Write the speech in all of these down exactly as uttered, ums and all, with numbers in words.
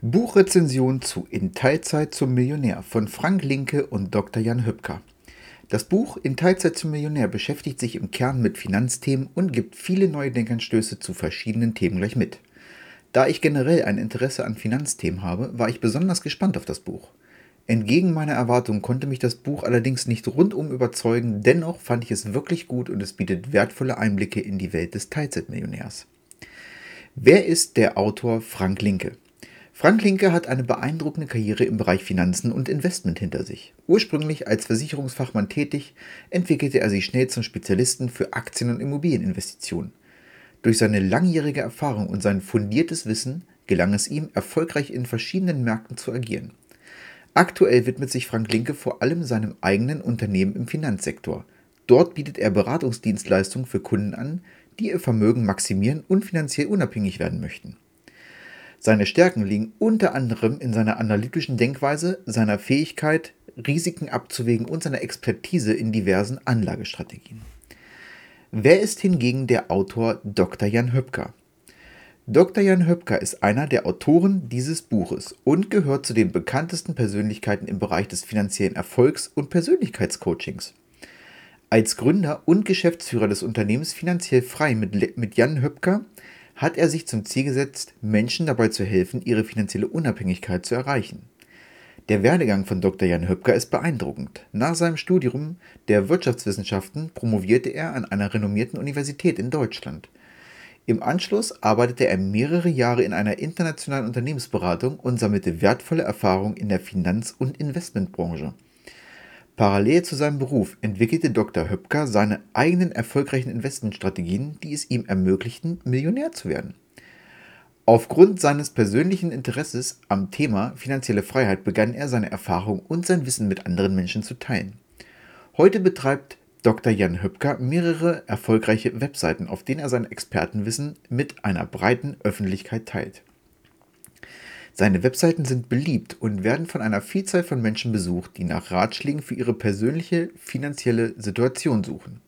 Buchrezension zu In Teilzeit zum Millionär von Frank Linke und Doktor Jan Höpker. Das Buch In Teilzeit zum Millionär beschäftigt sich im Kern mit Finanzthemen und gibt viele neue Denkanstöße zu verschiedenen Themen gleich mit. Da ich generell ein Interesse an Finanzthemen habe, war ich besonders gespannt auf das Buch. Entgegen meiner Erwartungen konnte mich das Buch allerdings nicht rundum überzeugen, dennoch fand ich es wirklich gut und es bietet wertvolle Einblicke in die Welt des Teilzeitmillionärs. Wer ist der Autor Frank Linke? Frank Linke hat eine beeindruckende Karriere im Bereich Finanzen und Investment hinter sich. Ursprünglich als Versicherungsfachmann tätig, entwickelte er sich schnell zum Spezialisten für Aktien- und Immobilieninvestitionen. Durch seine langjährige Erfahrung und sein fundiertes Wissen gelang es ihm, erfolgreich in verschiedenen Märkten zu agieren. Aktuell widmet sich Frank Linke vor allem seinem eigenen Unternehmen im Finanzsektor. Dort bietet er Beratungsdienstleistungen für Kunden an, die ihr Vermögen maximieren und finanziell unabhängig werden möchten. Seine Stärken liegen unter anderem in seiner analytischen Denkweise, seiner Fähigkeit, Risiken abzuwägen und seiner Expertise in diversen Anlagestrategien. Wer ist hingegen der Autor Doktor Jan Höpker? Doktor Jan Höpker ist einer der Autoren dieses Buches und gehört zu den bekanntesten Persönlichkeiten im Bereich des finanziellen Erfolgs und Persönlichkeitscoachings. Als Gründer und Geschäftsführer des Unternehmens Finanziell Frei mit, mit Jan Höpker hat er sich zum Ziel gesetzt, Menschen dabei zu helfen, ihre finanzielle Unabhängigkeit zu erreichen. Der Werdegang von Doktor Jan Höpker ist beeindruckend. Nach seinem Studium der Wirtschaftswissenschaften promovierte er an einer renommierten Universität in Deutschland. Im Anschluss arbeitete er mehrere Jahre in einer internationalen Unternehmensberatung und sammelte wertvolle Erfahrungen in der Finanz- und Investmentbranche. Parallel zu seinem Beruf entwickelte Doktor Höpker seine eigenen erfolgreichen Investmentstrategien, die es ihm ermöglichten, Millionär zu werden. Aufgrund seines persönlichen Interesses am Thema finanzielle Freiheit begann er seine Erfahrungen und sein Wissen mit anderen Menschen zu teilen. Heute betreibt Doktor Jan Höpker mehrere erfolgreiche Webseiten, auf denen er sein Expertenwissen mit einer breiten Öffentlichkeit teilt. Seine Webseiten sind beliebt und werden von einer Vielzahl von Menschen besucht, die nach Ratschlägen für ihre persönliche finanzielle Situation suchen.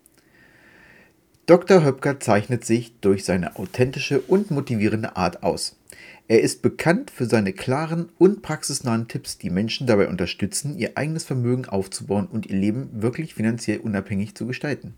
Doktor Höpker zeichnet sich durch seine authentische und motivierende Art aus. Er ist bekannt für seine klaren und praxisnahen Tipps, die Menschen dabei unterstützen, ihr eigenes Vermögen aufzubauen und ihr Leben wirklich finanziell unabhängig zu gestalten.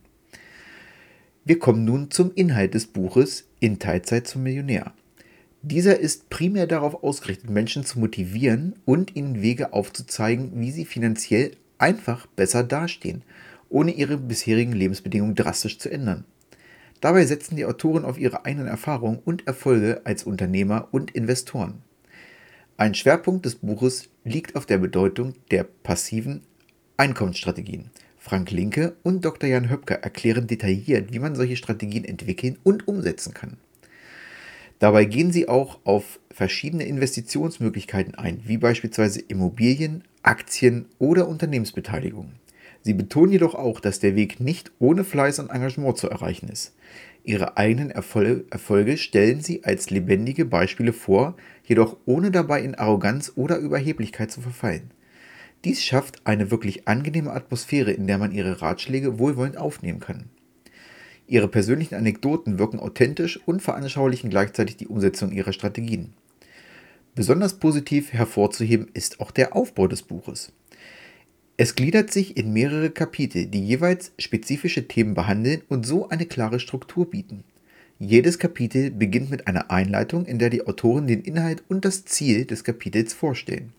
Wir kommen nun zum Inhalt des Buches In Teilzeit zum Millionär. Dieser ist primär darauf ausgerichtet, Menschen zu motivieren und ihnen Wege aufzuzeigen, wie sie finanziell einfach besser dastehen, ohne ihre bisherigen Lebensbedingungen drastisch zu ändern. Dabei setzen die Autoren auf ihre eigenen Erfahrungen und Erfolge als Unternehmer und Investoren. Ein Schwerpunkt des Buches liegt auf der Bedeutung der passiven Einkommensstrategien. Frank Linke und Doktor Jan Höpker erklären detailliert, wie man solche Strategien entwickeln und umsetzen kann. Dabei gehen sie auch auf verschiedene Investitionsmöglichkeiten ein, wie beispielsweise Immobilien, Aktien oder Unternehmensbeteiligung. Sie betonen jedoch auch, dass der Weg nicht ohne Fleiß und Engagement zu erreichen ist. Ihre eigenen Erfolge, Erfolge stellen sie als lebendige Beispiele vor, jedoch ohne dabei in Arroganz oder Überheblichkeit zu verfallen. Dies schafft eine wirklich angenehme Atmosphäre, in der man ihre Ratschläge wohlwollend aufnehmen kann. Ihre persönlichen Anekdoten wirken authentisch und veranschaulichen gleichzeitig die Umsetzung ihrer Strategien. Besonders positiv hervorzuheben ist auch der Aufbau des Buches. Es gliedert sich in mehrere Kapitel, die jeweils spezifische Themen behandeln und so eine klare Struktur bieten. Jedes Kapitel beginnt mit einer Einleitung, in der die Autoren den Inhalt und das Ziel des Kapitels vorstellen.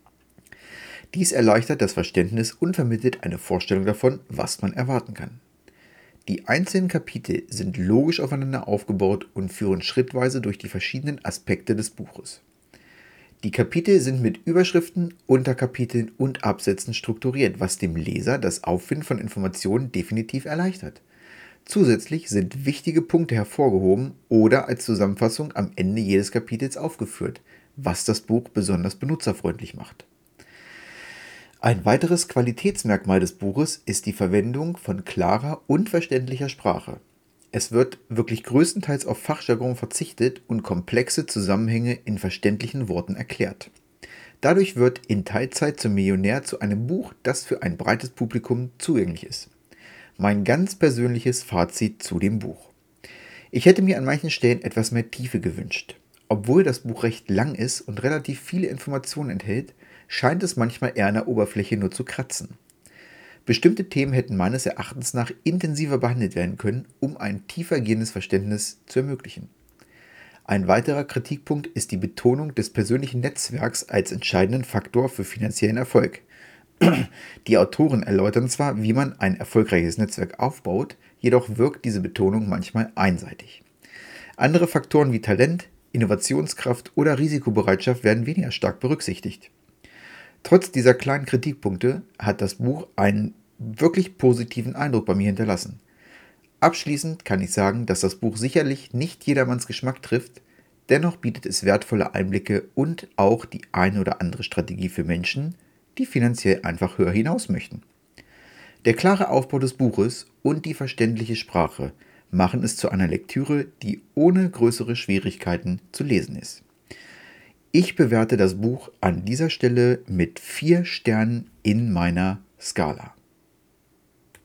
Dies erleichtert das Verständnis und vermittelt eine Vorstellung davon, was man erwarten kann. Die einzelnen Kapitel sind logisch aufeinander aufgebaut und führen schrittweise durch die verschiedenen Aspekte des Buches. Die Kapitel sind mit Überschriften, Unterkapiteln und Absätzen strukturiert, was dem Leser das Auffinden von Informationen definitiv erleichtert. Zusätzlich sind wichtige Punkte hervorgehoben oder als Zusammenfassung am Ende jedes Kapitels aufgeführt, was das Buch besonders benutzerfreundlich macht. Ein weiteres Qualitätsmerkmal des Buches ist die Verwendung von klarer und verständlicher Sprache. Es wird wirklich größtenteils auf Fachjargon verzichtet und komplexe Zusammenhänge in verständlichen Worten erklärt. Dadurch wird In Teilzeit zum Millionär zu einem Buch, das für ein breites Publikum zugänglich ist. Mein ganz persönliches Fazit zu dem Buch. Ich hätte mir an manchen Stellen etwas mehr Tiefe gewünscht. Obwohl das Buch recht lang ist und relativ viele Informationen enthält, scheint es manchmal eher an der Oberfläche nur zu kratzen. Bestimmte Themen hätten meines Erachtens nach intensiver behandelt werden können, um ein tiefergehendes Verständnis zu ermöglichen. Ein weiterer Kritikpunkt ist die Betonung des persönlichen Netzwerks als entscheidenden Faktor für finanziellen Erfolg. Die Autoren erläutern zwar, wie man ein erfolgreiches Netzwerk aufbaut, jedoch wirkt diese Betonung manchmal einseitig. Andere Faktoren wie Talent, Innovationskraft oder Risikobereitschaft werden weniger stark berücksichtigt. Trotz dieser kleinen Kritikpunkte hat das Buch einen wirklich positiven Eindruck bei mir hinterlassen. Abschließend kann ich sagen, dass das Buch sicherlich nicht jedermanns Geschmack trifft, dennoch bietet es wertvolle Einblicke und auch die eine oder andere Strategie für Menschen, die finanziell einfach höher hinaus möchten. Der klare Aufbau des Buches und die verständliche Sprache machen es zu einer Lektüre, die ohne größere Schwierigkeiten zu lesen ist. Ich bewerte das Buch an dieser Stelle mit vier Sternen in meiner Skala.